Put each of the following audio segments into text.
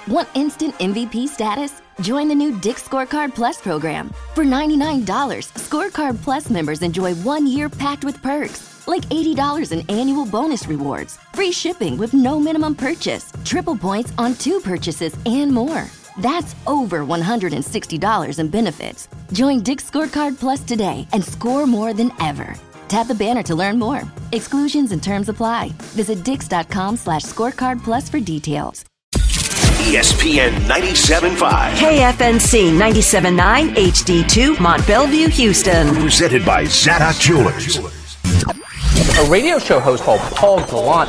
Want instant MVP status? Join the new Dick's Scorecard Plus program. For $99, Scorecard Plus members enjoy 1 year packed with perks, like $80 in annual bonus rewards, free shipping with no minimum purchase, triple points on 2 purchases, and more. That's over $160 in benefits. Join Dick's Scorecard Plus today and score more than ever. Tap the banner to learn more. Exclusions and terms apply. Visit dix.com/scorecard plus for details. ESPN 97.5. KFNC 97.9 HD2 Mont Bellevue, Houston. Presented by Zadok Jewelers. A radio show host called Paul Gallant.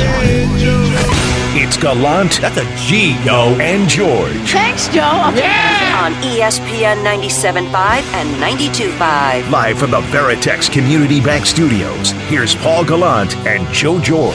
It's Gallant. That's a G, yo. And George. Thanks, Joe. Yeah! On ESPN 97.5 and 92.5. Live from the Veritex Community Bank Studios, here's Paul Gallant and Joe George.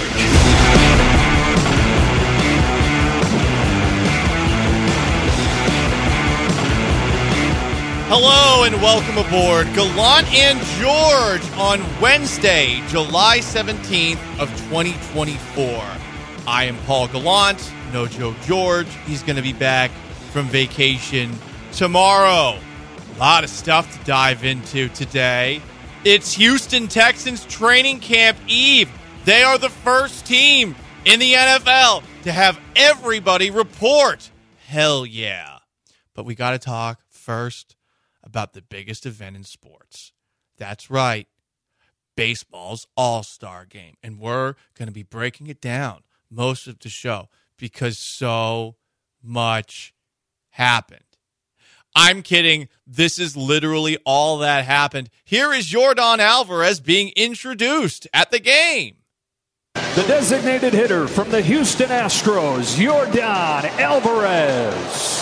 Hello and welcome aboard Gallant and George on Wednesday, July 17th of 2024. I am Paul Gallant, no Joe George. He's going to be back from vacation tomorrow. A lot of stuff to dive into today. It's Houston Texans training camp eve. They are the first team in the NFL to have everybody report. Hell yeah. But we got to talk first about the biggest event in sports. That's right. Baseball's All-Star Game. And we're going to be breaking it down most of the show because so much happened. I'm kidding. This is literally all that happened. Here is Yordan Alvarez being introduced at the game. The designated hitter from the Houston Astros, Yordan Alvarez.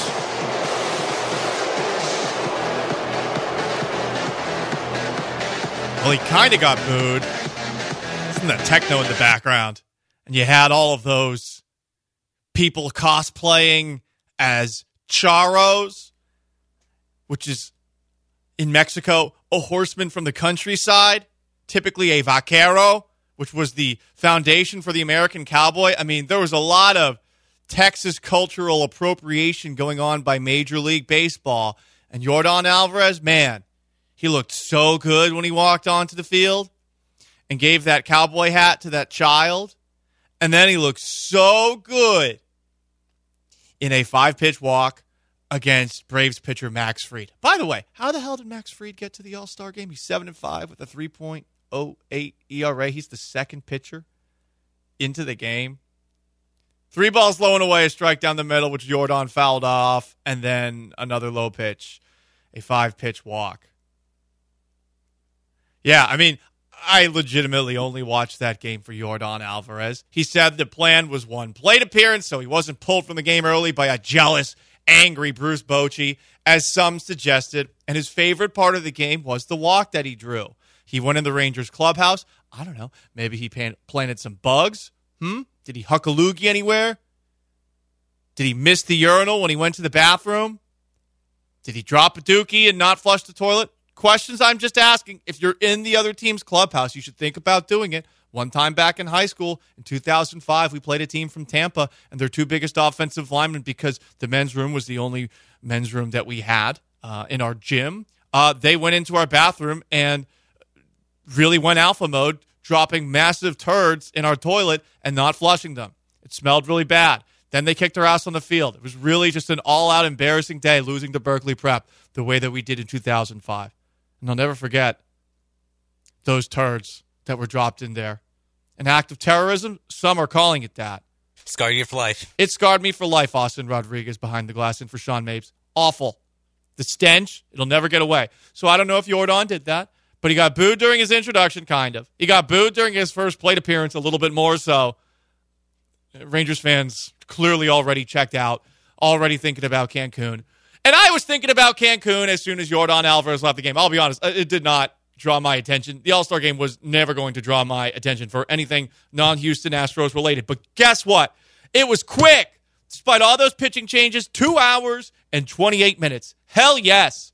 Well, he kind of got booed. Isn't that techno in the background? And you had all of those people cosplaying as charros, which is, in Mexico, a horseman from the countryside, typically a vaquero, which was the foundation for the American cowboy. I mean, there was a lot of Texas cultural appropriation going on by Major League Baseball. And Yordan Alvarez, man, he looked so good when he walked onto the field and gave that cowboy hat to that child. And then he looked so good in a 5-pitch walk against Braves pitcher Max Fried. By the way, how the hell did Max Fried get to the All-Star game? He's 7-5 with a 3.08 ERA. He's the second pitcher into the game. 3 balls low and away, a strike down the middle, which Yordan fouled off, and then another low pitch, a 5-pitch walk. Yeah, I mean, I legitimately only watched that game for Yordan Alvarez. He said the plan was 1 plate appearance, so he wasn't pulled from the game early by a jealous, angry Bruce Bochy, as some suggested. And his favorite part of the game was the walk that he drew. He went in the Rangers clubhouse. I don't know. Maybe he planted some bugs. Did he huck a loogie anywhere? Did he miss the urinal when he went to the bathroom? Did he drop a dookie and not flush the toilet? Questions I'm just asking. If you're in the other team's clubhouse, you should think about doing it. One time back in high school, in 2005, we played a team from Tampa, and their 2 biggest offensive linemen, because the men's room was the only men's room that we had in our gym, they went into our bathroom and really went alpha mode, dropping massive turds in our toilet and not flushing them. It smelled really bad. Then they kicked our ass on the field. It was really just an all-out embarrassing day, losing to Berkeley Prep the way that we did in 2005. And I'll never forget those turds that were dropped in there. An act of terrorism? Some are calling it that. Scarred you for life. It scarred me for life, Austin Rodriguez behind the glass, and for Sean Mapes. Awful. The stench, it'll never get away. So I don't know if Yordan did that, but he got booed during his introduction, kind of. He got booed during his first plate appearance, a little bit more so. Rangers fans clearly already checked out, already thinking about Cancun. And I was thinking about Cancun as soon as Yordan Alvarez left the game. I'll be honest, it did not draw my attention. The All-Star game was never going to draw my attention for anything non-Houston Astros related. But guess what? It was quick. Despite all those pitching changes, 2 hours and 28 minutes. Hell yes.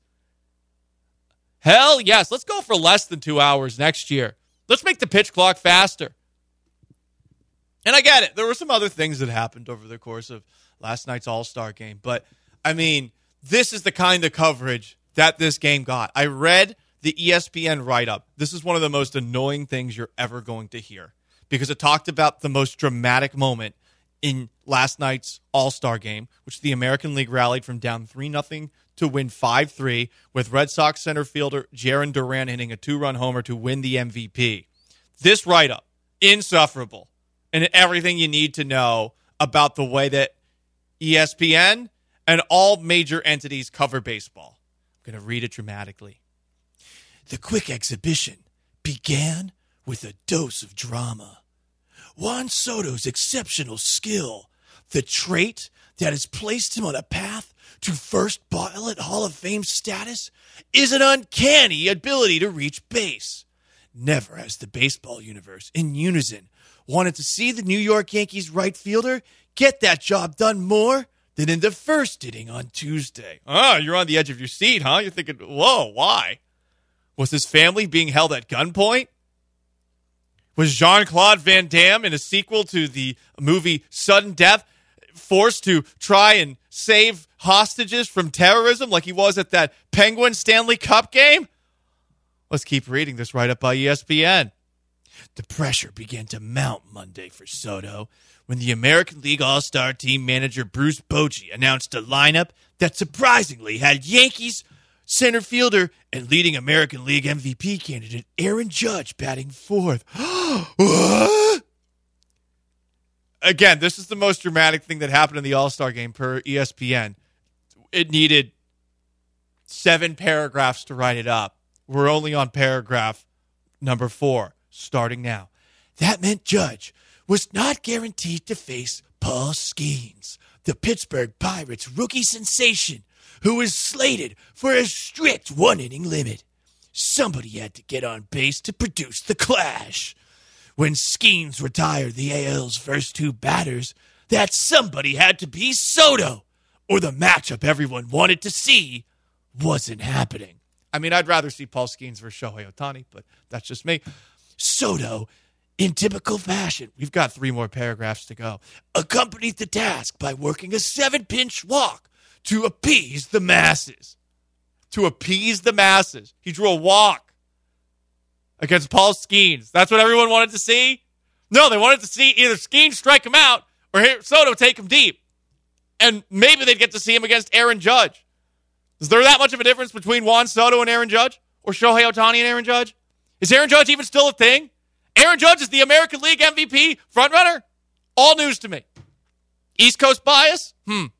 Hell yes. Let's go for less than 2 hours next year. Let's make the pitch clock faster. And I get it. There were some other things that happened over the course of last night's All-Star game. But, I mean, this is the kind of coverage that this game got. I read the ESPN write-up. This is one of the most annoying things you're ever going to hear because it talked about the most dramatic moment in last night's All-Star game, which the American League rallied from down 3-0 to win 5-3 with Red Sox center fielder Jarren Duran hitting a 2-run homer to win the MVP. This write-up, insufferable, and everything you need to know about the way that ESPN and all major entities cover baseball. I'm going to read it dramatically. The quick exhibition began with a dose of drama. Juan Soto's exceptional skill, the trait that has placed him on a path to first ballot Hall of Fame status, is an uncanny ability to reach base. Never has the baseball universe in unison wanted to see the New York Yankees right fielder get that job done more than in the first inning on Tuesday. Oh, you're on the edge of your seat, huh? You're thinking, whoa, why? Was his family being held at gunpoint? Was Jean-Claude Van Damme in a sequel to the movie Sudden Death forced to try and save hostages from terrorism like he was at that Penguins Stanley Cup game? Let's keep reading this right up by ESPN. The pressure began to mount Monday for Soto when the American League All-Star team manager Bruce Bochy announced a lineup that surprisingly had Yankees center fielder and leading American League MVP candidate Aaron Judge batting fourth. What? Again, this is the most dramatic thing that happened in the All-Star game per ESPN. It needed 7 paragraphs to write it up. We're only on paragraph number 4, starting now. That meant Judge was not guaranteed to face Paul Skeens, the Pittsburgh Pirates rookie sensation, who was slated for a strict 1-inning limit. Somebody had to get on base to produce the clash. When Skeens retired the AL's first 2 batters, that somebody had to be Soto, or the matchup everyone wanted to see wasn't happening. I mean, I'd rather see Paul Skeens versus Shohei Ohtani, but that's just me. Soto, in typical fashion, we've got 3 more paragraphs to go, accompanied the task by working a 7-pinch walk to appease the masses. To appease the masses. He drew a walk against Paul Skeens. That's what everyone wanted to see? No, they wanted to see either Skeens strike him out or Soto take him deep. And maybe they'd get to see him against Aaron Judge. Is there that much of a difference between Juan Soto and Aaron Judge? Or Shohei Ohtani and Aaron Judge? Is Aaron Judge even still a thing? Aaron Judge is the American League MVP frontrunner? All news to me. East Coast bias?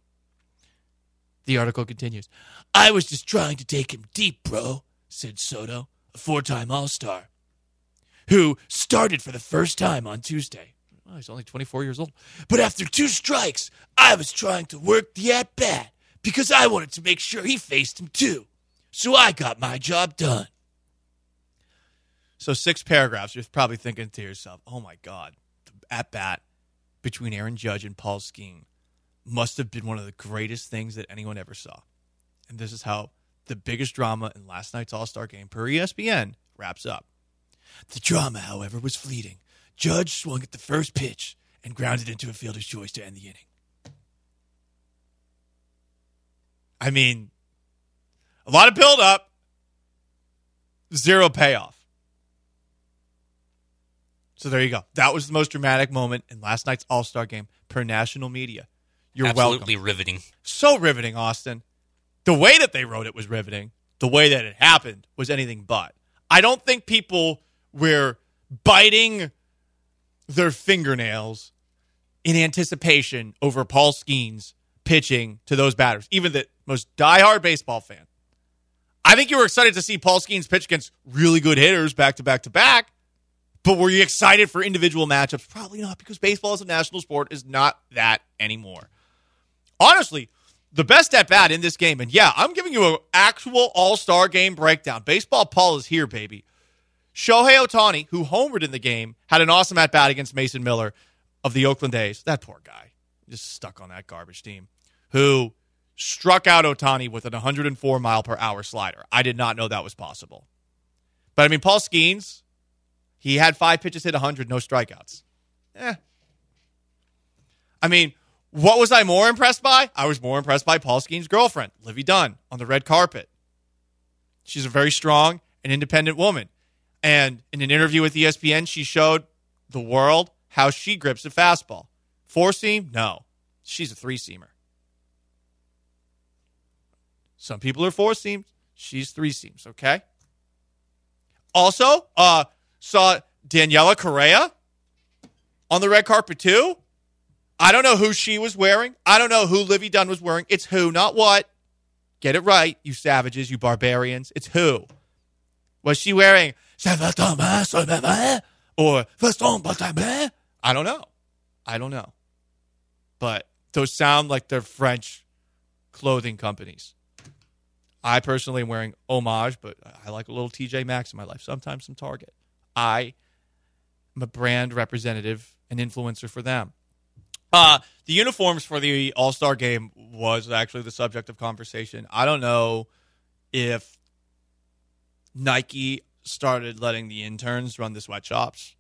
The article continues. I was just trying to take him deep, bro, said Soto, a 4-time All-Star, who started for the first time on Tuesday. Oh, he's only 24 years old. But after 2 strikes, I was trying to work the at-bat because I wanted to make sure he faced him too. So I got my job done. So 6 paragraphs. You're probably thinking to yourself, oh my God, the at-bat between Aaron Judge and Paul Skeens must have been one of the greatest things that anyone ever saw. And this is how the biggest drama in last night's All-Star game per ESPN wraps up. The drama, however, was fleeting. Judge swung at the first pitch and grounded into a fielder's choice to end the inning. I mean, a lot of build-up, 0 payoff. So there you go. That was the most dramatic moment in last night's All-Star game per national media. You're Absolutely welcome. Riveting. So riveting, Austin. The way that they wrote it was riveting. The way that it happened was anything but. I don't think people were biting their fingernails in anticipation over Paul Skeens pitching to those batters, even the most diehard baseball fan. I think you were excited to see Paul Skeens pitch against really good hitters back to back to back, but were you excited for individual matchups? Probably not, because baseball as a national sport is not that anymore. Honestly, the best at-bat in this game, and yeah, I'm giving you an actual All-Star game breakdown. Baseball Paul is here, baby. Shohei Ohtani, who homered in the game, had an awesome at-bat against Mason Miller of the Oakland A's. That poor guy, just stuck on that garbage team, who struck out Ohtani with an 104-mile-per-hour slider. I did not know that was possible. But, I mean, Paul Skeens, he had 5 pitches, hit 100, no strikeouts. I mean, what was I more impressed by? I was more impressed by Paul Skeen's girlfriend, Livvy Dunn, on the red carpet. She's a very strong and independent woman. And in an interview with ESPN, she showed the world how she grips a fastball. Four-seam? No. She's a three-seamer. Some people are four-seams. She's three-seams, okay? Also, saw Daniela Correa on the red carpet too. I don't know who she was wearing. I don't know who Livvy Dunn was wearing. It's who, not what. Get it right, you savages, you barbarians. It's who. Was she wearing or I don't know. But those sound like they're French clothing companies. I personally am wearing Homage, but I like a little TJ Maxx in my life. Sometimes some Target. I am a brand representative and influencer for them. The uniforms for the All-Star game was actually the subject of conversation. I don't know if Nike started letting the interns run the sweatshops,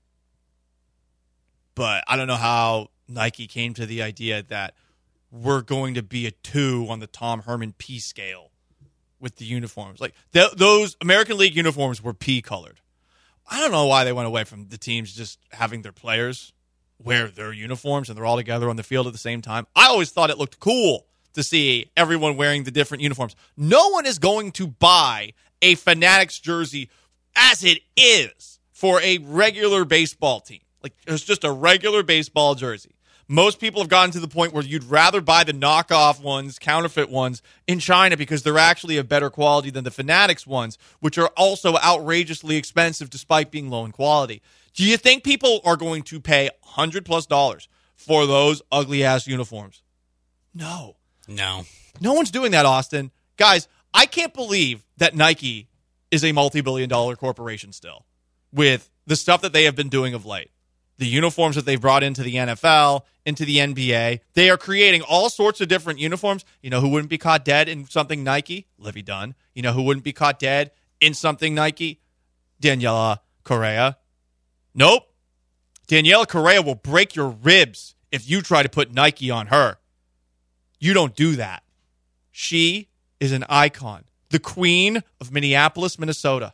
but I don't know how Nike came to the idea that we're going to be a 2 on the Tom Herman P scale with the uniforms. Like those American League uniforms were P colored. I don't know why they went away from the teams just having their players wear their uniforms and they're all together on the field at the same time. I always thought it looked cool to see everyone wearing the different uniforms. No one is going to buy a Fanatics jersey as it is for a regular baseball team. Like, it's just a regular baseball jersey. Most people have gotten to the point where you'd rather buy the knockoff ones, counterfeit ones in China because they're actually of better quality than the Fanatics ones, which are also outrageously expensive despite being low in quality. Do you think people are going to pay $100+ for those ugly-ass uniforms? No. No. No one's doing that, Austin. Guys, I can't believe that Nike is a multi-billion-dollar corporation still with the stuff that they have been doing of late. The uniforms that they've brought into the NFL, into the NBA. They are creating all sorts of different uniforms. You know who wouldn't be caught dead in something Nike? Livvy Dunn. You know who wouldn't be caught dead in something Nike? Daniela Correa. Nope. Daniela Correa will break your ribs if you try to put Nike on her. You don't do that. She is an icon. The queen of Minneapolis, Minnesota.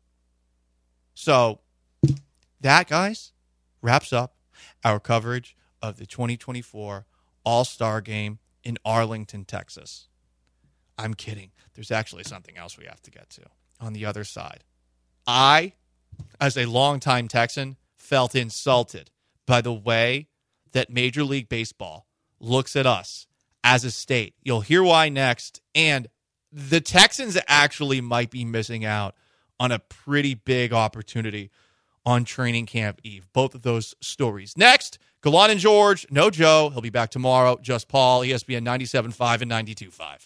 So, that, guys, wraps up our coverage of the 2024 All-Star Game in Arlington, Texas. I'm kidding. There's actually something else we have to get to on the other side. I, as a longtime Texan, felt insulted by the way that Major League Baseball looks at us as a state. You'll hear why next. And the Texans actually might be missing out on a pretty big opportunity on training camp eve. Both of those stories. Next, Gallant and George. No Joe. He'll be back tomorrow. Just Paul, ESPN 97.5 and 92.5.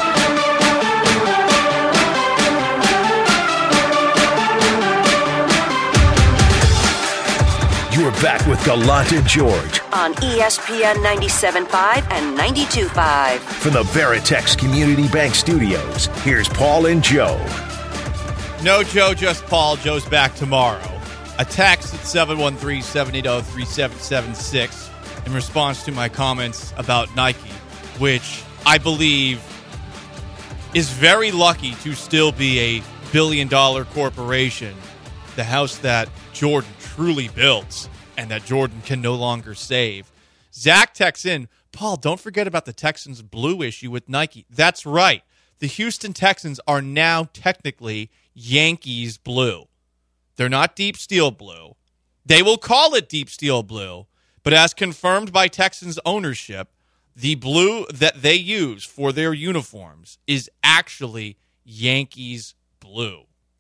You're back with Gallant and George on ESPN 97.5 and 92.5. from the Veritex Community Bank Studios. Here's Paul and Joe. No Joe, just Paul. Joe's back tomorrow. A text at 713-780-3776 in response to my comments about Nike, which I believe is very lucky to still be a billion-dollar corporation, the house that Jordan truly built and that Jordan can no longer save. Zach texts in, Paul, don't forget about the Texans' blue issue with Nike. That's right. The Houston Texans are now technically Yankees blue. They're not deep steel blue. They will call it deep steel blue, but as confirmed by Texans ownership, the blue that they use for their uniforms is actually Yankees blue.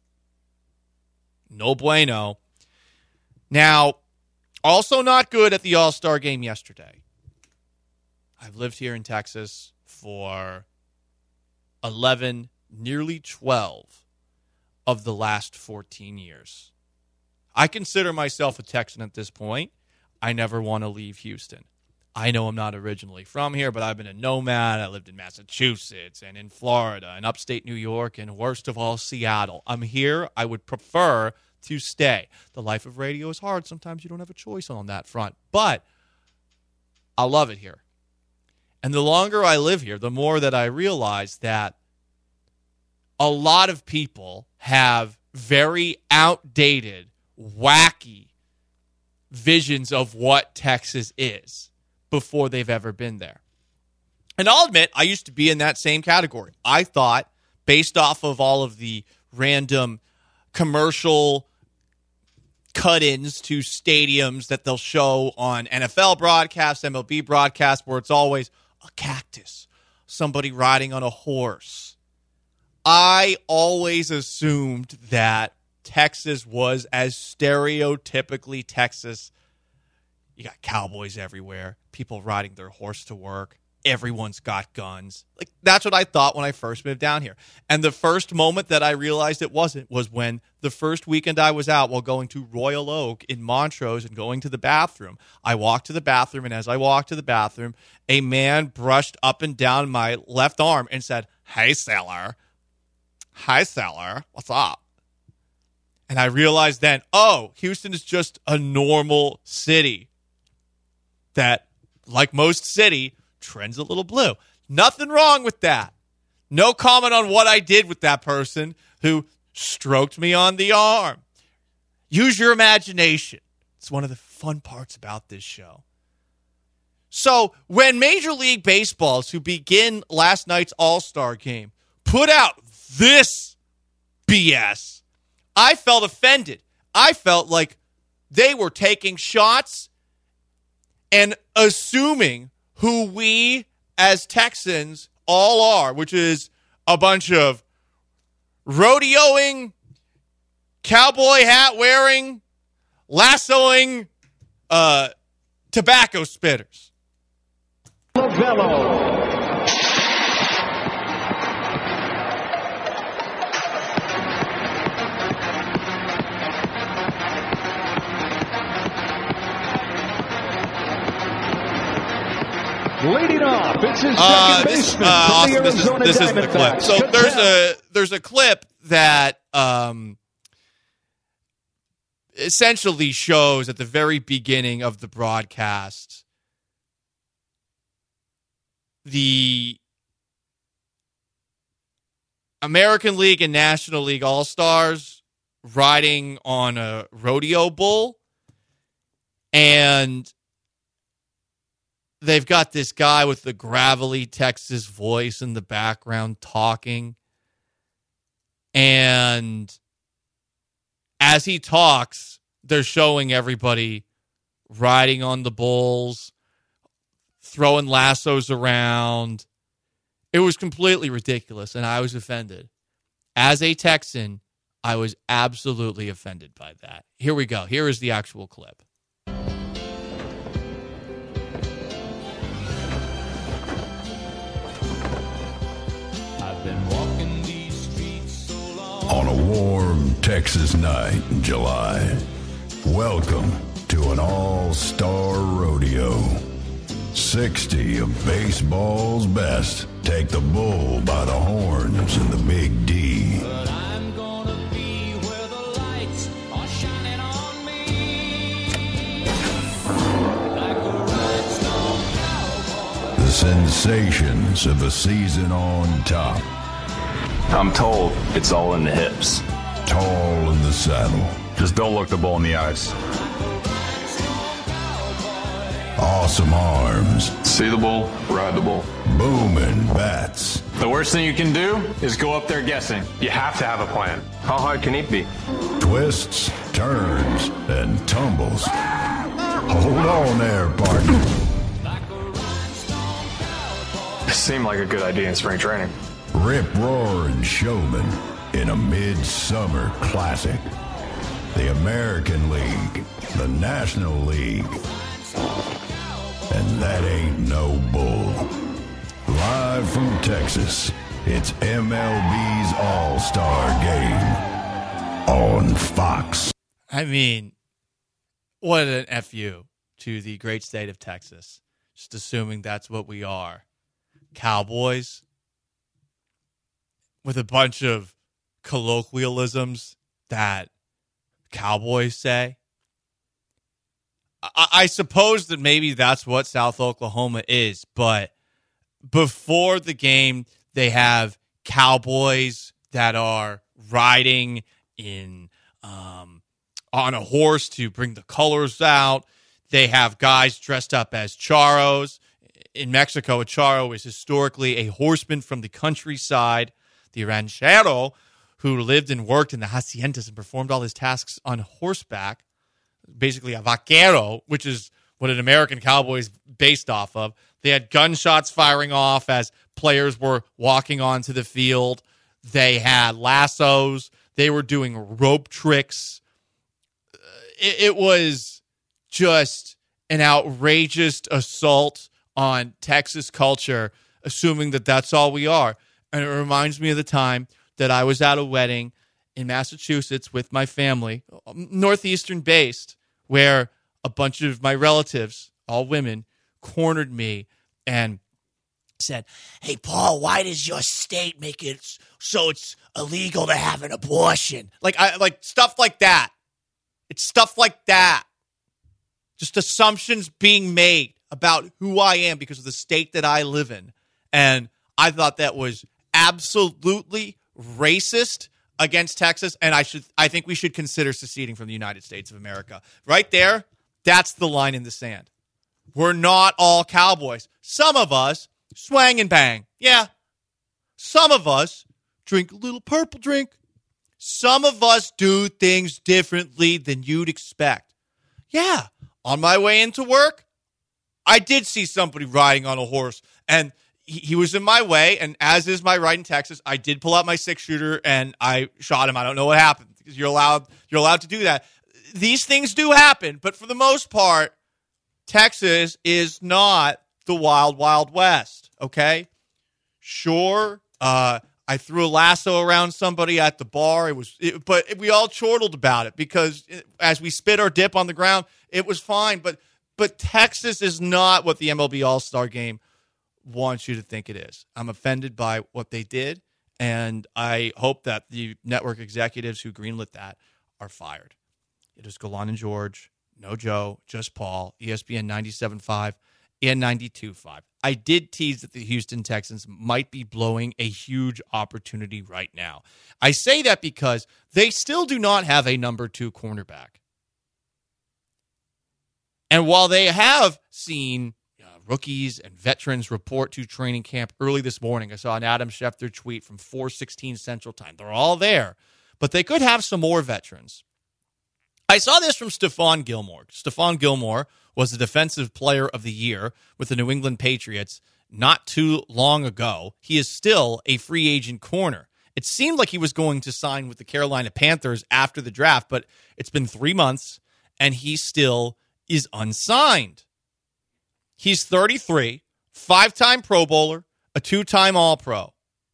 No bueno. Now, also not good at the All-Star game yesterday. I've lived here in Texas for 11, nearly 12 of the last 14 years. I consider myself a Texan at this point. I never want to leave Houston. I know I'm not originally from here, but I've been a nomad. I lived in Massachusetts and in Florida and upstate New York and worst of all, Seattle. I'm here. I would prefer to stay. The life of radio is hard. Sometimes you don't have a choice on that front. But I love it here. And the longer I live here, the more that I realize that a lot of people have very outdated, wacky visions of what Texas is before they've ever been there. And I'll admit, I used to be in that same category. I thought, based off of all of the random commercial cut-ins to stadiums that they'll show on NFL broadcasts, MLB broadcasts, where it's always a cactus, somebody riding on a horse. I always assumed that Texas was as stereotypically Texas. You got cowboys everywhere, people riding their horse to work. Everyone's got guns. Like, that's what I thought when I first moved down here. And the first moment that I realized it wasn't was when the first weekend I was out while going to Royal Oak in Montrose and going to the bathroom. I walked to the bathroom, and as I walked to the bathroom, a man brushed up and down my left arm and said, "Hey, sailor. Hi, sailor. What's up?" And I realized then, oh, Houston is just a normal city that, like most city, trends a little blue. Nothing wrong with that. No comment on what I did with that person who stroked me on the arm. Use your imagination. It's one of the fun parts about this show. So when Major League Baseball, to begin last night's All-Star game, put out this BS, I felt offended. I felt like they were taking shots and assuming who we as Texans all are, which is a bunch of rodeoing, cowboy hat wearing, lassoing, tobacco spitters. Lovello. Leading off, it's his second baseman from the Arizona this is the clip. So there's a clip that essentially shows at the very beginning of the broadcast the American League and National League All-Stars riding on a rodeo bull, and they've got this guy with the gravelly Texas voice in the background talking. And as he talks, they're showing everybody riding on the bulls, throwing lassos around. It was completely ridiculous, and I was offended. As a Texan, I was absolutely offended by that. Here we go. Here is the actual clip. On a warm Texas night in July, welcome to an all-star rodeo. 60 of baseball's best take the bull by the horns in the Big D. But I'm gonna be where the lights are shining on me. Like a rhinestone cowboy. The sensations of a season on top. I'm told it's all in the hips. Tall in the saddle. Just don't look the bull in the eyes. Awesome arms. See the bull, ride the bull. Booming bats. The worst thing you can do is go up there guessing. You have to have a plan. How hard can it be? Twists, turns, and tumbles. Hold on there, partner. Seemed like a good idea in spring training. Rip-roaring showman in a midsummer classic. The American League, the National League, and that ain't no bull. Live from Texas, it's MLB's All-Star Game on Fox. I mean, what an FU to the great state of Texas. Just assuming that's what we are. Cowboys with a bunch of colloquialisms that cowboys say. I suppose that maybe that's what South Oklahoma is, but before the game, they have cowboys that are riding in on a horse to bring the colors out. They have guys dressed up as charros. In Mexico, a charro is historically a horseman from the countryside, the ranchero, who lived and worked in the haciendas and performed all his tasks on horseback. Basically a vaquero, which is what an American cowboy is based off of. They had gunshots firing off as players were walking onto the field. They had lassos. They were doing rope tricks. It was just an outrageous assault on Texas culture, assuming that that's all we are. And it reminds me of the time that I was at a wedding in Massachusetts with my family, Northeastern based, where a bunch of my relatives, all women, cornered me and said, "Hey, Paul, why does your state make it so it's illegal to have an abortion?" Like stuff like that. It's stuff like that. Just assumptions being made about who I am because of the state that I live in. And I thought that was absolutely racist against Texas, and I think we should consider seceding from the United States of America. Right there, that's the line in the sand. We're not all cowboys. Some of us swang and bang. Yeah. Some of us drink a little purple drink. Some of us do things differently than you'd expect. Yeah. On my way into work, I did see somebody riding on a horse, and he was in my way, and as is my right in Texas, I did pull out my 6-shooter and I shot him. I don't know what happened because you're allowed to do that. These things do happen, but for the most part, Texas is not the wild, wild west, okay? Sure, I threw a lasso around somebody at the bar. But we all chortled about it because as we spit our dip on the ground, it was fine. But Texas is not what the MLB All-Star Game wants you to think it is. I'm offended by what they did, and I hope that the network executives who greenlit that are fired. It is Golan and George, no Joe, just Paul, ESPN 97.5 and 92.5. I did tease that the Houston Texans might be blowing a huge opportunity right now. I say that because they still do not have a number 2 cornerback. And while they have seen rookies and veterans report to training camp early this morning, I saw an Adam Schefter tweet from 4:16 Central Time. They're all there, but they could have some more veterans. I saw this from Stephon Gilmore. Stephon Gilmore was the Defensive Player of the Year with the New England Patriots not too long ago. He is still a free agent corner. It seemed like he was going to sign with the Carolina Panthers after the draft, but it's been 3 months, and he still is unsigned. He's 33, 5-time Pro Bowler, a 2-time All-Pro.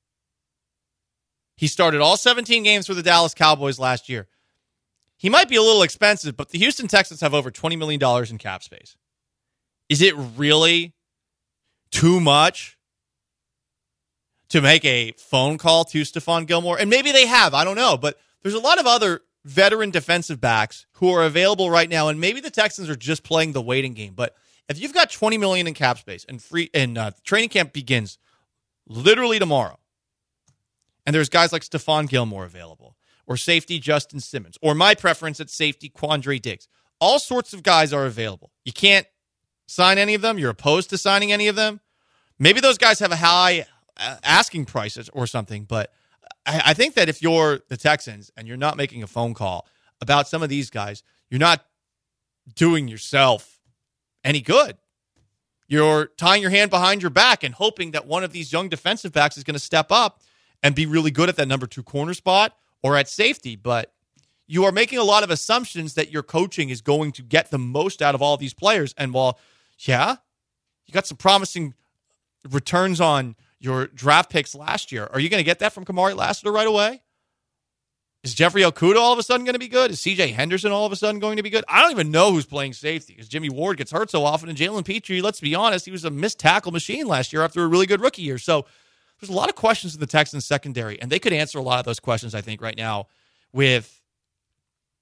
He started all 17 games for the Dallas Cowboys last year. He might be a little expensive, but the Houston Texans have over $20 million in cap space. Is it really too much to make a phone call to Stephon Gilmore? And maybe they have, I don't know, but there's a lot of other veteran defensive backs who are available right now, and maybe the Texans are just playing the waiting game. But if you've got $20 million in cap space and training camp begins literally tomorrow, and there's guys like Stephon Gilmore available, or safety Justin Simmons, or my preference at safety Quandre Diggs, all sorts of guys are available. You can't sign any of them. You're opposed to signing any of them. Maybe those guys have a high asking prices or something, but I think that if you're the Texans and you're not making a phone call about some of these guys, you're not doing yourself any good. You're tying your hand behind your back and hoping that one of these young defensive backs is going to step up and be really good at that number 2 corner spot or at safety. But you are making a lot of assumptions that your coaching is going to get the most out of all these players. And while, yeah, you got some promising returns on your draft picks last year, are you going to get that from Kamari Lassiter right away? Is Jeffrey Okudah all of a sudden going to be good? Is C.J. Henderson all of a sudden going to be good? I don't even know who's playing safety because Jimmy Ward gets hurt so often, and Jalen Petrie, let's be honest, he was a missed tackle machine last year after a really good rookie year. So there's a lot of questions in the Texans secondary, and they could answer a lot of those questions, I think, right now with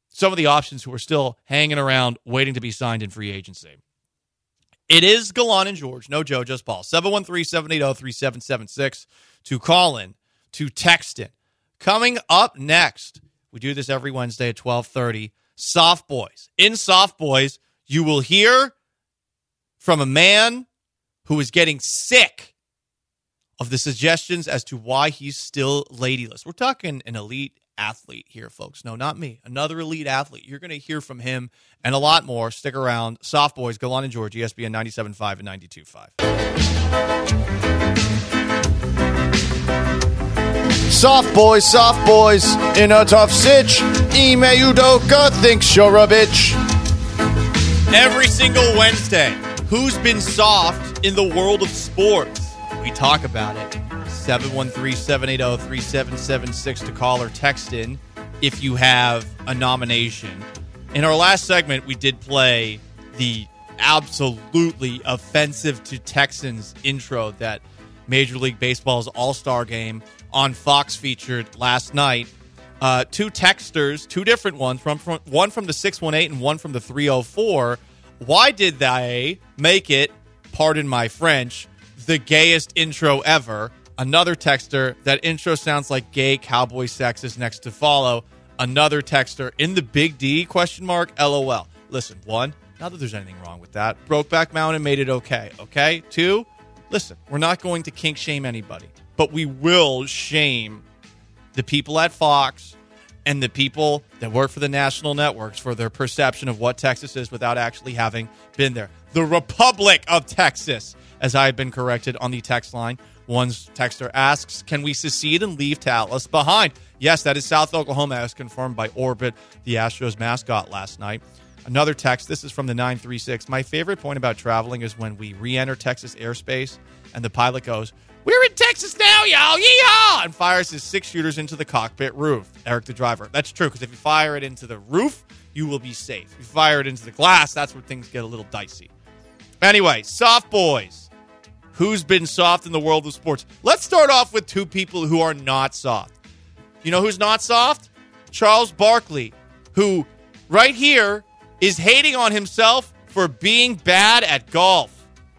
some of the options who are still hanging around waiting to be signed in free agency. It is Gallant and George. No Joe, just Paul. 713-780-3776 to call in, to text in. Coming up next, we do this every Wednesday at 12:30, Soft Boys. In Soft Boys, you will hear from a man who is getting sick of the suggestions as to why he's still ladyless. We're talking an elite athlete here, folks. No, not me. Another elite athlete. You're going to hear from him and a lot more. Stick around. Soft Boys, Gallant and George, ESPN 97.5 and 92.5. Soft boys, in a tough sitch. Ime Udoka thinks you're a bitch. Every single Wednesday, who's been soft in the world of sports? We talk about it. 713-780-3776 to call or text in if you have a nomination. In our last segment, we did play the absolutely offensive to Texans intro that Major League Baseball's All-Star Game on Fox featured last night. Two texters, two different ones, one from the 618 and one from the 304. Why did they make it, pardon my French, the gayest intro ever? Another texter, that intro sounds like gay cowboy sex is next to follow. Another texter, in the big D, ? LOL. Listen, one, not that there's anything wrong with that. Brokeback Mountain made it okay. Okay? Two, listen, we're not going to kink shame anybody, but we will shame the people at Fox and the people that work for the national networks for their perception of what Texas is without actually having been there. The Republic of Texas, as I have been corrected on the text line. One texter asks, can we secede and leave Dallas behind? Yes, that is South Oklahoma, as confirmed by Orbit, the Astros mascot, last night. Another text, this is from the 936. My favorite point about traveling is when we re-enter Texas airspace and the pilot goes, we're in Texas now, y'all, yeehaw, and fires his 6-shooters into the cockpit roof. Eric, the driver. That's true, because if you fire it into the roof, you will be safe. If you fire it into the glass, that's where things get a little dicey. Anyway, Soft Boys. Who's been soft in the world of sports? Let's start off with two people who are not soft. You know who's not soft? Charles Barkley, who right here is hating on himself for being bad at golf.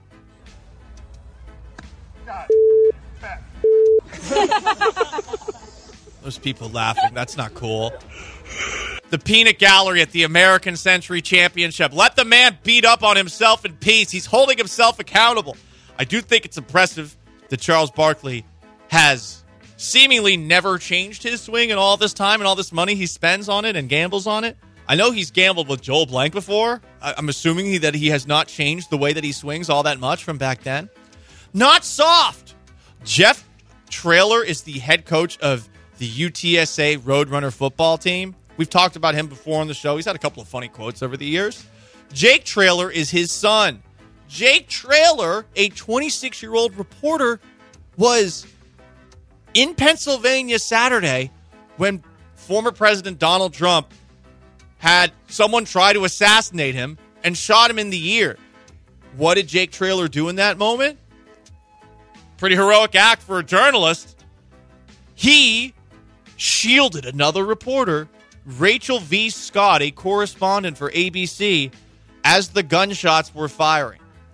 Those people laughing, that's not cool. The peanut gallery at the American Century Championship. Let the man beat up on himself in peace. He's holding himself accountable. I do think it's impressive that Charles Barkley has seemingly never changed his swing in all this time and all this money he spends on it and gambles on it. I know he's gambled with Joel Blank before. I'm assuming that he has not changed the way that he swings all that much from back then. Not soft. Jeff Traylor is the head coach of the UTSA Roadrunner football team. We've talked about him before on the show. He's had a couple of funny quotes over the years. Jake Traylor is his son. Jake Traylor, a 26-year-old reporter, was in Pennsylvania Saturday when former President Donald Trump had someone try to assassinate him and shot him in the ear. What did Jake Traylor do in that moment? Pretty heroic act for a journalist. He shielded another reporter, Rachel V. Scott, a correspondent for ABC, as the gunshots were firing.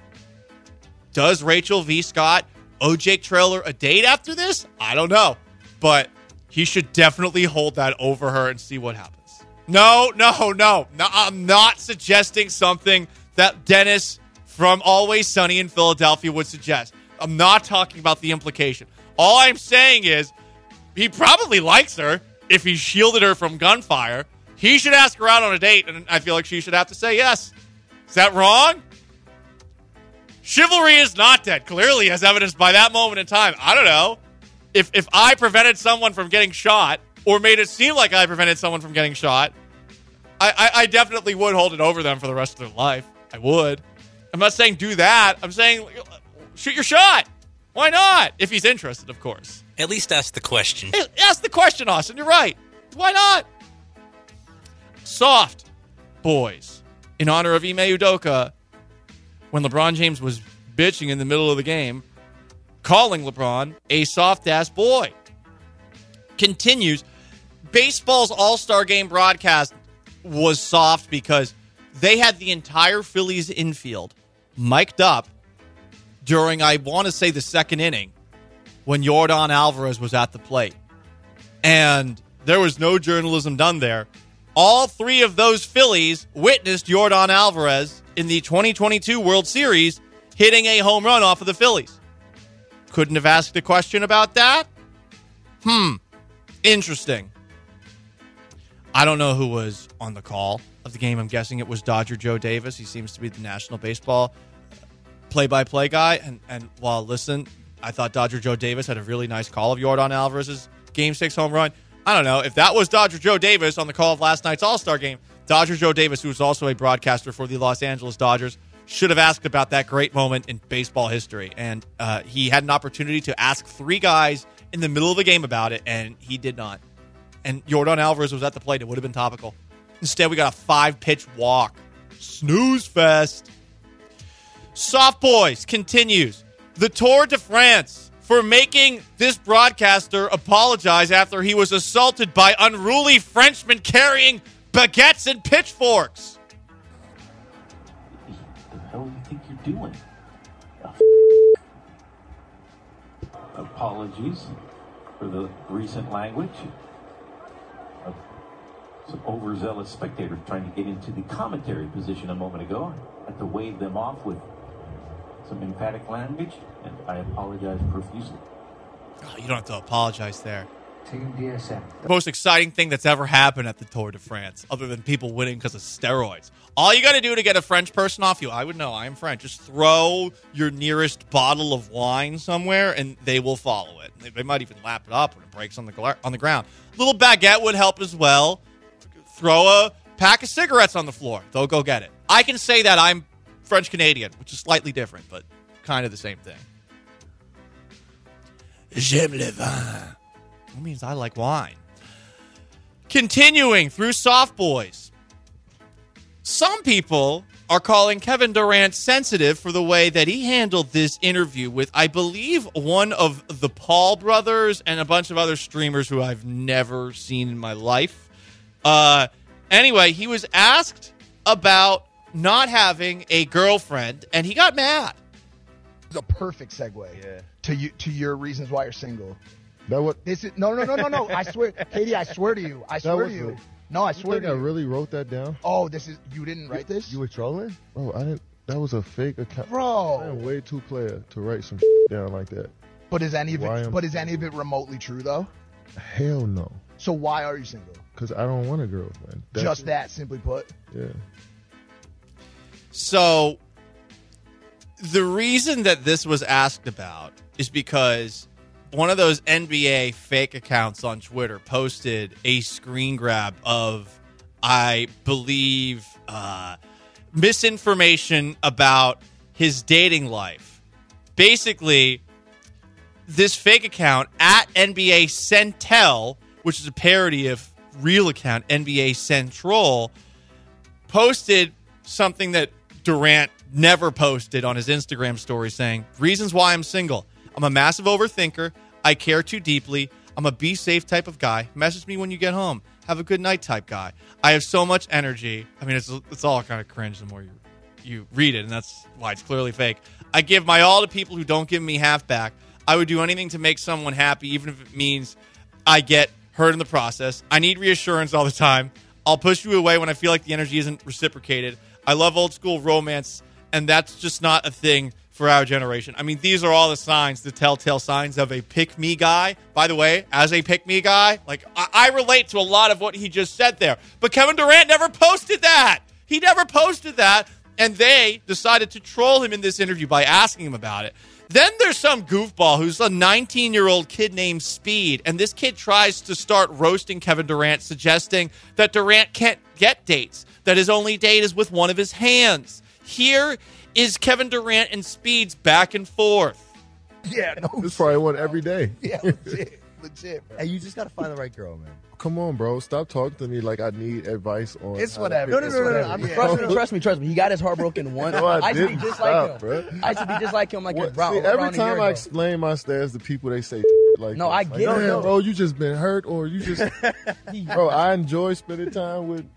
Does Rachel V. Scott owe Jake Traylor a date after this? I don't know. But he should definitely hold that over her and see what happens. No, I'm not suggesting something that Dennis from Always Sunny in Philadelphia would suggest. I'm not talking about the implication. All I'm saying is he probably likes her if he shielded her from gunfire. He should ask her out on a date, and I feel like she should have to say yes. Is that wrong? Chivalry is not dead, clearly, as evidenced by that moment in time. I don't know. If I prevented someone from getting shot, or made it seem like I prevented someone from getting shot, I definitely would hold it over them for the rest of their life. I would. I'm not saying do that. I'm saying shoot your shot. Why not? If he's interested, of course. At least ask the question. Hey, ask the question, Austin. You're right. Why not? Soft boys. In honor of Ime Udoka, when LeBron James was bitching in the middle of the game, calling LeBron a soft-ass boy. Continues. Baseball's All-Star Game broadcast was soft because they had the entire Phillies infield mic'd up during, I want to say, the second inning when Yordan Alvarez was at the plate. And there was no journalism done there. All three of those Phillies witnessed Yordan Alvarez in the 2022 World Series hitting a home run off of the Phillies. Couldn't have asked a question about that? Interesting. I don't know who was on the call of the game. I'm guessing it was Dodger Joe Davis. He seems to be the National Baseball play-by-play guy. And while listen, I thought Dodger Joe Davis had a really nice call of Yordan Alvarez's Game 6 home run. I don't know. If that was Dodger Joe Davis on the call of last night's All-Star game, Dodger Joe Davis, who was also a broadcaster for the Los Angeles Dodgers, should have asked about that great moment in baseball history. And he had an opportunity to ask three guys in the middle of the game about it, and he did not. And Yordan Alvarez was at the plate. It would have been topical. Instead, we got a 5-pitch walk. Snooze fest. Soft Boys continues. The Tour de France for making this broadcaster apologize after he was assaulted by unruly Frenchmen carrying baguettes and pitchforks. What the hell do you think you're doing? Apologies for the recent language. Some overzealous spectators trying to get into the commentary position a moment ago. I had to wave them off with some emphatic language, and I apologize profusely. Oh, you don't have to apologize there. Team DSM. The most exciting thing that's ever happened at the Tour de France, other than people winning because of steroids. All you got to do to get a French person off you, I would know, I am French, just throw your nearest bottle of wine somewhere, and they will follow it. They might even lap it up when it breaks on the ground. A little baguette would help as well. Throw a pack of cigarettes on the floor. They'll go get it. I can say that I'm French-Canadian, which is slightly different, but kind of the same thing. J'aime le vin. That means I like wine. Continuing through Soft Boys. Some people are calling Kevin Durant sensitive for the way that he handled this interview with, I believe, one of the Paul brothers and a bunch of other streamers who I've never seen in my life. Anyway, he was asked about not having a girlfriend, and he got mad. It's a perfect segue to your reasons why you're single. No. I swear, Katie, I swear to you. I swear to you. No, I swear to you. I really wrote that down. Oh, you didn't write this? You were trolling? Bro, I didn't. That was a fake account. Bro. I am way too player to write some down like that. But is any of it remotely true though? Hell no. So why are you single? Because I don't want a girlfriend. Just that, simply put? Yeah. So, the reason that this was asked about is because one of those NBA fake accounts on Twitter posted a screen grab of, I believe, misinformation about his dating life. Basically, this fake account at NBA Centel, which is a parody of real account NBA Central, posted something that Durant never posted on his Instagram story, saying, reasons why I'm single. I'm a massive overthinker. I care too deeply. I'm a be safe type of guy. Message me when you get home. Have a good night type guy. I have so much energy. I mean, it's all kind of cringe the more you read it, and that's why it's clearly fake. I give my all to people who don't give me half back. I would do anything to make someone happy, even if it means I get hurt in the process. I need reassurance all the time. I'll push you away when I feel like the energy isn't reciprocated. I love old school romance, and that's just not a thing for our generation. I mean, these are all the signs, the telltale signs of a pick-me guy. By the way, as a pick-me guy, like I relate to a lot of what he just said there. But Kevin Durant never posted that. He never posted that, and they decided to troll him in this interview by asking him about it. Then there's some goofball who's a 19-year-old kid named Speed, and this kid tries to start roasting Kevin Durant, suggesting that Durant can't get dates, that his only date is with one of his hands. Here is Kevin Durant and Speed's back and forth. Yeah, no. This is probably one every day. Yeah, legit, bro. Hey, you just got to find the right girl, man. Come on, bro. Stop talking to me like I need advice on. It's whatever. No. Trust me. He got his heart broken once. No, I used to be didn't. just Stop, like him. bro. I used to be just like him, like every time I explain my stats to people, they say like, no, I get it, bro. You just been hurt, or you just, bro. I enjoy spending time with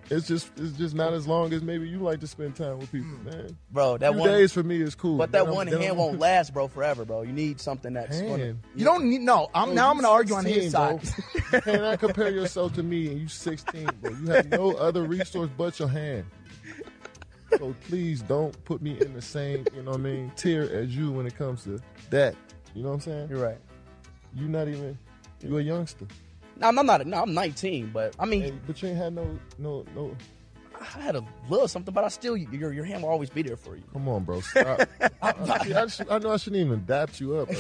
It's just not as long as maybe you like to spend time with people, man. Bro, that 2 one days for me is cool. But that one hand won't last, bro, forever, bro. You need something that's gonna. You don't need I'm going to argue on his side. You cannot compare yourself to me and you 16, bro. You have no other resource but your hand. So please don't put me in the same, tier as you when it comes to that. You know what I'm saying? You're right. You're a youngster. No, I'm not. No, I'm 19, but I mean. Hey, but you ain't had no. I had a little something, but I still, your hand will always be there for you. Come on, bro. Stop. I know I shouldn't even dap you up.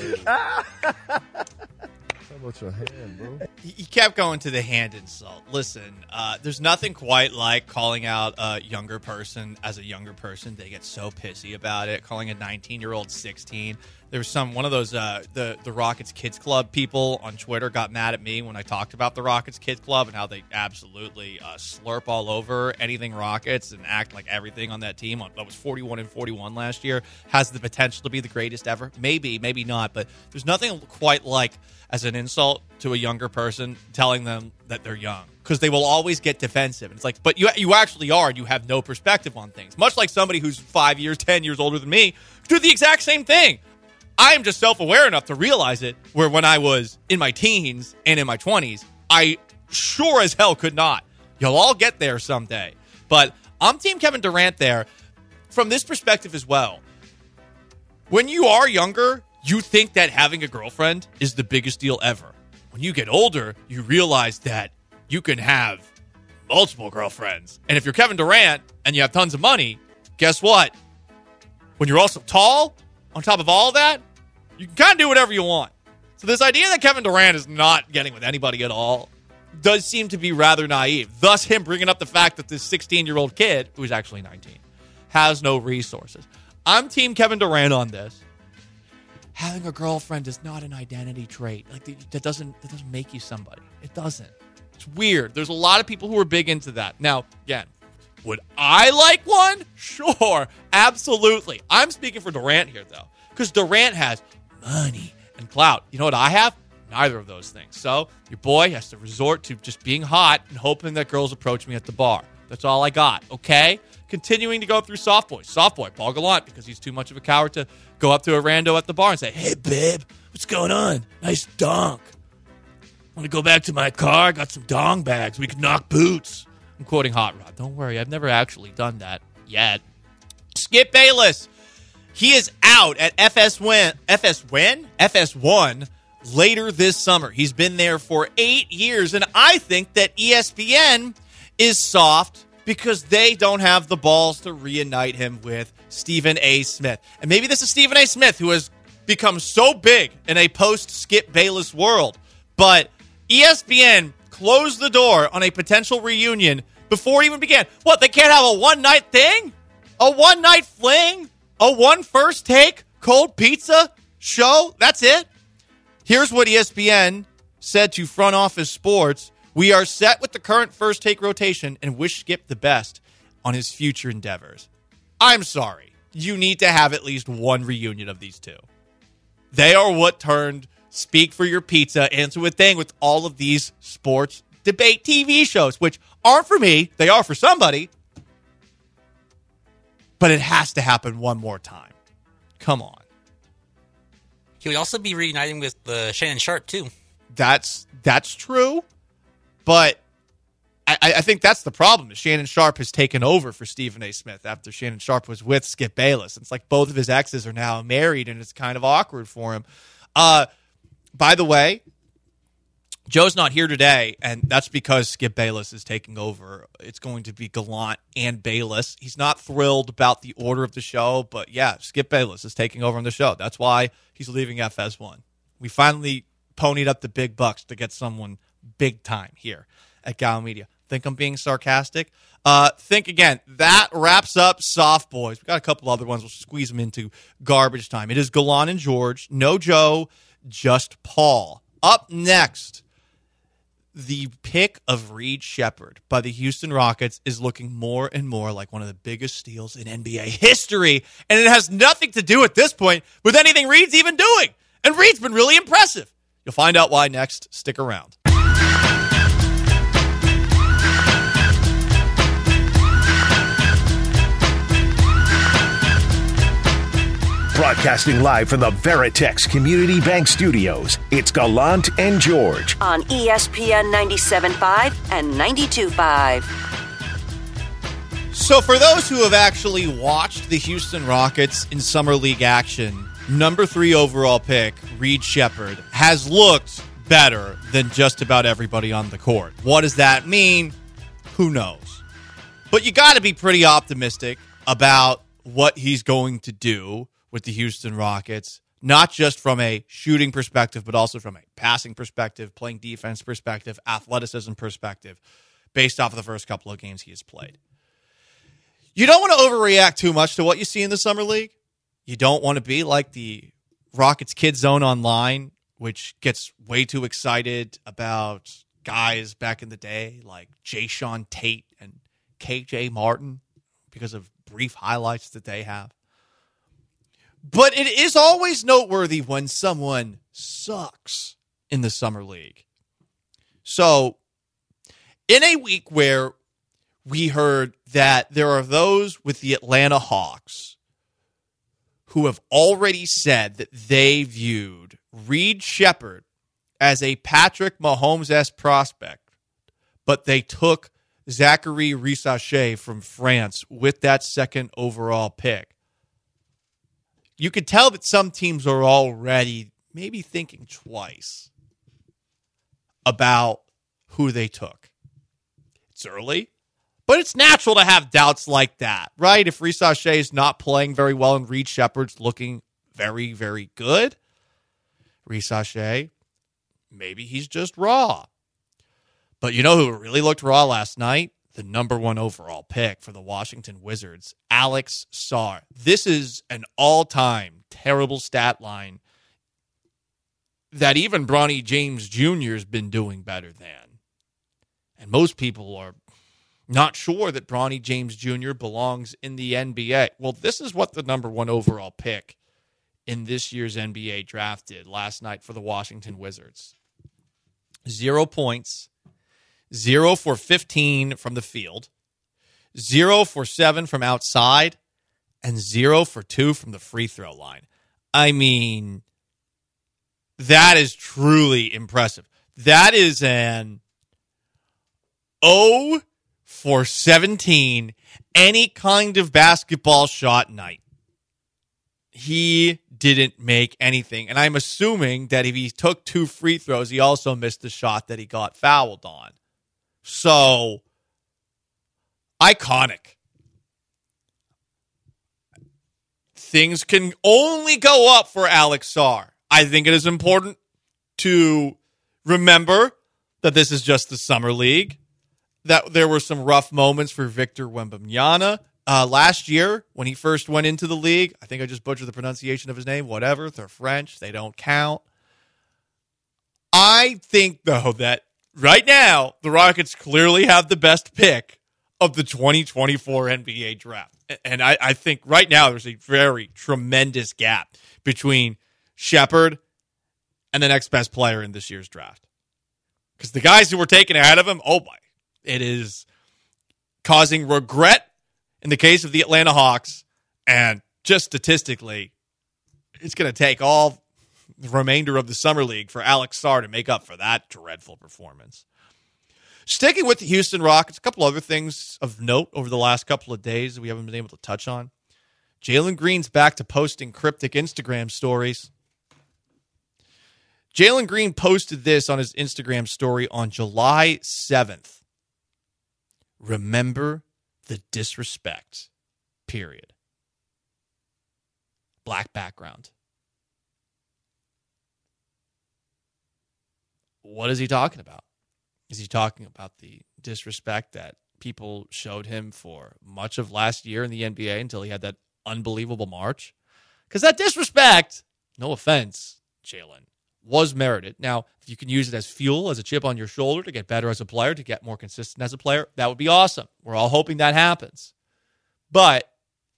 How about your hand, bro? He kept going to the hand insult. Listen, there's nothing quite like calling out a younger person as a younger person. They get so pissy about it. Calling a 19-year-old 16. There was one of those the Rockets Kids Club people on Twitter got mad at me when I talked about the Rockets Kids Club and how they absolutely slurp all over anything Rockets and act like everything on that team that was 41-41 last year has the potential to be the greatest ever. Maybe not, but there's nothing quite like as an insult to a younger person telling them that they're young, because they will always get defensive. And it's like, but you actually are, and you have no perspective on things. Much like somebody who's 5 years, 10 years older than me, do the exact same thing. I am just self-aware enough to realize it, where when I was in my teens and in my 20s, I sure as hell could not. You'll all get there someday. But I'm Team Kevin Durant there from this perspective as well. When you are younger, you think that having a girlfriend is the biggest deal ever. When you get older, you realize that you can have multiple girlfriends. And if you're Kevin Durant and you have tons of money, guess what? When you're also tall, on top of all that, you can kind of do whatever you want. So this idea that Kevin Durant is not getting with anybody at all does seem to be rather naive. Thus, him bringing up the fact that this 16-year-old kid, who is actually 19, has no resources. I'm Team Kevin Durant on this. Having a girlfriend is not an identity trait. Like that doesn't make you somebody. It doesn't. It's weird. There's a lot of people who are big into that. Now, again, would I like one? Sure, absolutely. I'm speaking for Durant here, though, because Durant has money and clout. You know what I have? Neither of those things. So your boy has to resort to just being hot and hoping that girls approach me at the bar. That's all I got, okay? Continuing to go through soft boys. Soft boy, Paul Gallant, because he's too much of a coward to go up to a rando at the bar and say, "Hey, babe, what's going on? Nice donk. Want to go back to my car? I got some dong bags. We can knock boots." I'm quoting Hot Rod. Don't worry, I've never actually done that yet. Skip Bayless. He is out at FS1 later this summer. He's been there for 8 years, and I think that ESPN is soft because they don't have the balls to reunite him with Stephen A. Smith. And maybe this is Stephen A. Smith, who has become so big in a post-Skip Bayless world. But ESPN closed the door on a potential reunion before it even began. What, they can't have a one-night thing? A one-night fling? A one first take cold pizza show? That's it? Here's what ESPN said to Front Office Sports. "We are set with the current first take rotation and wish Skip the best on his future endeavors." I'm sorry. You need to have at least one reunion of these two. They are what turned Speak for Your Pizza into a thing with all of these sports debate TV shows, which aren't for me. They are for somebody. But it has to happen one more time. Come on. He would also be reuniting with Shannon Sharp, too. That's true. But I think that's the problem. Is Shannon Sharp has taken over for Stephen A. Smith after Shannon Sharp was with Skip Bayless. It's like both of his exes are now married, and it's kind of awkward for him. By the way, Joe's not here today, and that's because Skip Bayless is taking over. It's going to be Gallant and Bayless. He's not thrilled about the order of the show, but yeah, Skip Bayless is taking over on the show. That's why he's leaving FS1. We finally ponied up the big bucks to get someone big time here at Gal Media. Think I'm being sarcastic? Think again. That wraps up Soft Boys. We got a couple other ones. We'll squeeze them into garbage time. It is Gallant and George. No Joe, just Paul. Up next, the pick of Reed Sheppard by the Houston Rockets is looking more and more like one of the biggest steals in NBA history, and it has nothing to do at this point with anything Reed's even doing. And Reed's been really impressive. You'll find out why next. Stick around. Broadcasting live from the Veritex Community Bank Studios, it's Gallant and George. On ESPN 97.5 and 92.5. So for those who have actually watched the Houston Rockets in Summer League action, number 3 overall pick, Reed Sheppard, has looked better than just about everybody on the court. What does that mean? Who knows? But you got to be pretty optimistic about what he's going to do with the Houston Rockets, not just from a shooting perspective, but also from a passing perspective, playing defense perspective, athleticism perspective, based off of the first couple of games he has played. You don't want to overreact too much to what you see in the Summer League. You don't want to be like the Rockets Kid Zone Online, which gets way too excited about guys back in the day like Jayshawn Tate and KJ Martin because of brief highlights that they have. But it is always noteworthy when someone sucks in the Summer League. So, in a week where we heard that there are those with the Atlanta Hawks who have already said that they viewed Reed Sheppard as a Patrick Mahomes-esque prospect, but they took Zachary Risacher from France with that second overall pick. You could tell that some teams are already maybe thinking twice about who they took. It's early, but it's natural to have doubts like that, right? If Risacher is not playing very well and Reed Sheppard's looking very, very good, Risacher, maybe he's just raw. But you know who really looked raw last night? The number 1 overall pick for the Washington Wizards, Alex Sarr. This is an all-time terrible stat line that even Bronny James Jr. has been doing better than. And most people are not sure that Bronny James Jr. belongs in the NBA. Well, this is what the number 1 overall pick in this year's NBA draft did last night for the Washington Wizards. 0 points. 0 for 15 from the field, 0 for 7 from outside, and 0 for 2 from the free throw line. I mean, that is truly impressive. That is an 0 for 17 any kind of basketball shot night. He didn't make anything, and I'm assuming that if he took 2 free throws, he also missed the shot that he got fouled on. So, iconic. Things can only go up for Alex Sarr. I think it is important to remember that this is just the Summer League, that there were some rough moments for Victor Wembanyama last year when he first went into the league. I think I just butchered the pronunciation of his name. Whatever, they're French. They don't count. I think, though, that right now, the Rockets clearly have the best pick of the 2024 NBA draft. And I think right now there's a very tremendous gap between Sheppard and the next best player in this year's draft. Because the guys who were taken ahead of him, oh my, it is causing regret in the case of the Atlanta Hawks. And just statistically, it's going to take all the remainder of the Summer League for Alex Sarr to make up for that dreadful performance. Sticking with the Houston Rockets, a couple other things of note over the last couple of days that we haven't been able to touch on. Jalen Green's back to posting cryptic Instagram stories. Jalen Green posted this on his Instagram story on July 7th. Remember the disrespect. Period. Black background. What is he talking about? Is he talking about the disrespect that people showed him for much of last year in the NBA until he had that unbelievable March? Because that disrespect, no offense, Jalen, was merited. Now, if you can use it as fuel, as a chip on your shoulder to get better as a player, to get more consistent as a player, that would be awesome. We're all hoping that happens. But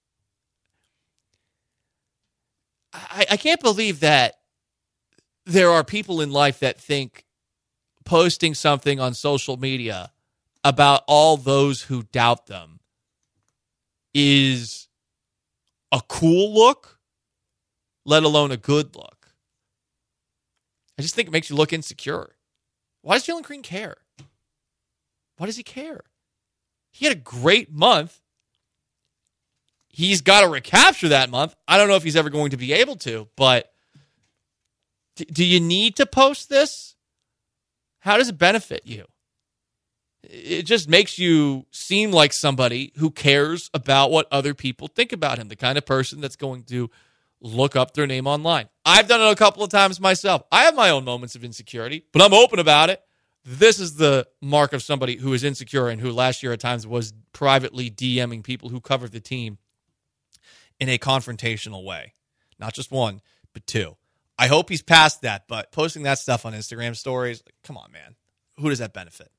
I can't believe that there are people in life that think posting something on social media about all those who doubt them is a cool look let alone a good look. I just think it makes you look insecure. Why does Jalen Green care? Why does he care? He had a great month. He's got to recapture that month. I don't know if he's ever going to be able to, but do you need to post this? How does it benefit you? It just makes you seem like somebody who cares about what other people think about him, the kind of person that's going to look up their name online. I've done it a couple of times myself. I have my own moments of insecurity, but I'm open about it. This is the mark of somebody who is insecure and who last year at times was privately DMing people who covered the team in a confrontational way. Not just one, but two. I hope he's past that, but posting that stuff on Instagram stories, like, come on, man. Who does that benefit?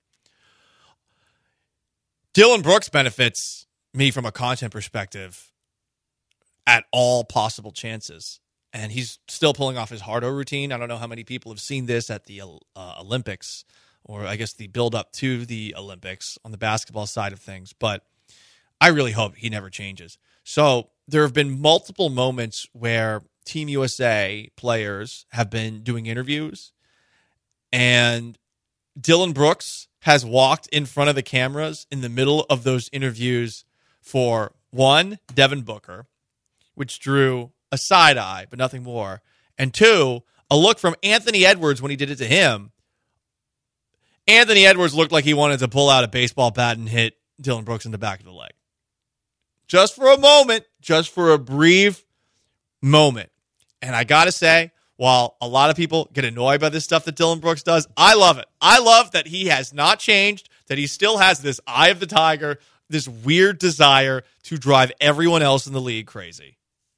Dylan Brooks benefits me from a content perspective at all possible chances. And he's still pulling off his hardo routine. I don't know how many people have seen this at the Olympics, or I guess the build-up to the Olympics on the basketball side of things. But I really hope he never changes. So there have been multiple moments where Team USA players have been doing interviews, and Dylan Brooks has walked in front of the cameras in the middle of those interviews for, one, Devin Booker, which drew a side eye, but nothing more, and two, a look from Anthony Edwards when he did it to him. Anthony Edwards looked like he wanted to pull out a baseball bat and hit Dylan Brooks in the back of the leg. Just for a moment, just for a brief moment. And I got to say, while a lot of people get annoyed by this stuff that Dylan Brooks does, I love it. I love that he has not changed, that he still has this eye of the tiger, this weird desire to drive everyone else in the league crazy.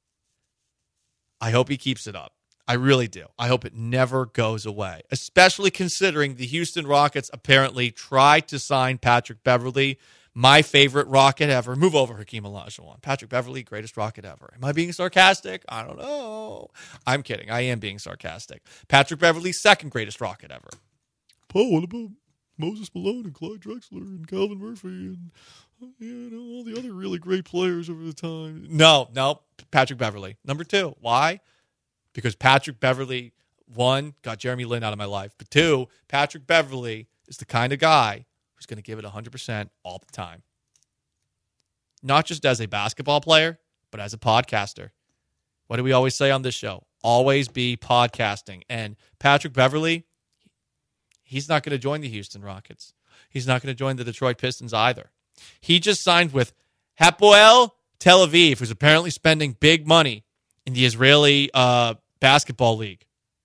I hope he keeps it up. I really do. I hope it never goes away, especially considering the Houston Rockets apparently tried to sign Patrick Beverley, my favorite Rocket ever. Move over, Hakeem Olajuwon. Patrick Beverley, greatest Rocket ever. Am I being sarcastic? I don't know. I'm kidding. I am being sarcastic. Patrick Beverley, second greatest Rocket ever. Paul, what about Moses Malone and Clyde Drexler and Calvin Murphy and all the other really great players over the time? No. Patrick Beverley. Number two. Why? Because Patrick Beverley, one, got Jeremy Lin out of my life. But two, Patrick Beverley is the kind of guy who's going to give it 100% all the time. Not just as a basketball player, but as a podcaster. What do we always say on this show? Always be podcasting. And Patrick Beverley, he's not going to join the Houston Rockets. He's not going to join the Detroit Pistons either. He just signed with Hapoel Tel Aviv, who's apparently spending big money in the Israeli basketball league.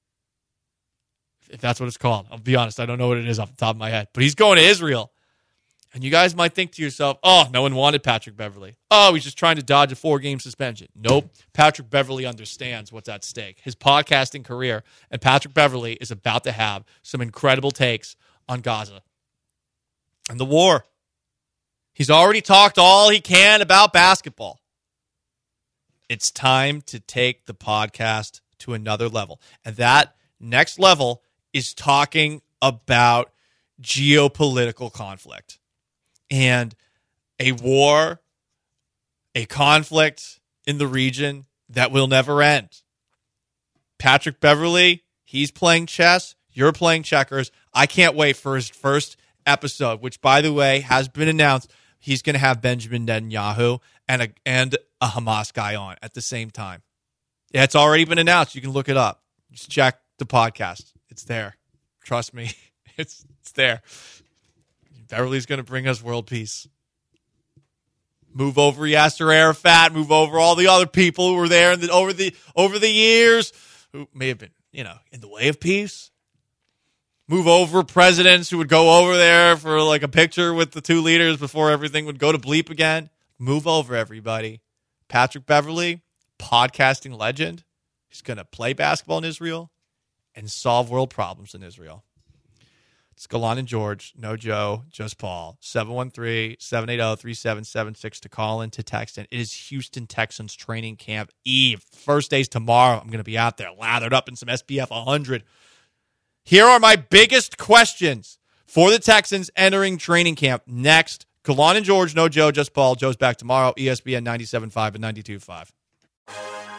If that's what it's called. I'll be honest, I don't know what it is off the top of my head. But he's going to Israel. And you guys might think to yourself, oh, no one wanted Patrick Beverley. Oh, he's just trying to dodge a 4-game suspension. Nope. Patrick Beverley understands what's at stake. His podcasting career. And Patrick Beverley is about to have some incredible takes on Gaza and the war. He's already talked all he can about basketball. It's time to take the podcast to another level. And that next level is talking about geopolitical conflict and a war, a conflict in the region that will never end. Patrick Beverley, he's playing chess. You're playing checkers. I can't wait for his first episode, which, by the way, has been announced. He's going to have Benjamin Netanyahu and a Hamas guy on at the same time. Yeah, it's already been announced. You can look it up. Just check the podcast. It's there. Trust me. It's there. Beverly's going to bring us world peace. Move over Yasser Arafat. Move over all the other people who were there over the years who may have been, in the way of peace. Move over presidents who would go over there for like a picture with the two leaders before everything would go to bleep again. Move over, everybody. Patrick Beverley, podcasting legend. He's going to play basketball in Israel and solve world problems in Israel. It's Galan and George, no Joe, just Paul. 713-780-3776 to call in, to text in. It is Houston Texans training camp eve. First day's tomorrow. I'm going to be out there lathered up in some SPF 100. Here are my biggest questions for the Texans entering training camp next. Galan and George, no Joe, just Paul. Joe's back tomorrow. ESPN 97.5 and 92.5.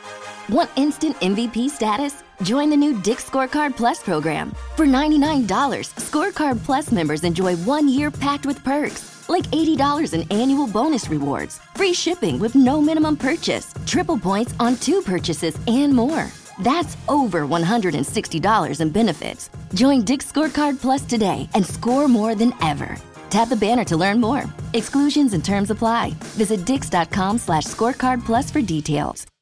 Want instant MVP status? Join the new Dick's Scorecard Plus program. For $99, Scorecard Plus members enjoy 1 year packed with perks, like $80 in annual bonus rewards, free shipping with no minimum purchase, triple points on 2 purchases, and more. That's over $160 in benefits. Join Dick's Scorecard Plus today and score more than ever. Tap the banner to learn more. Exclusions and terms apply. Visit dix.com/scorecard plus for details.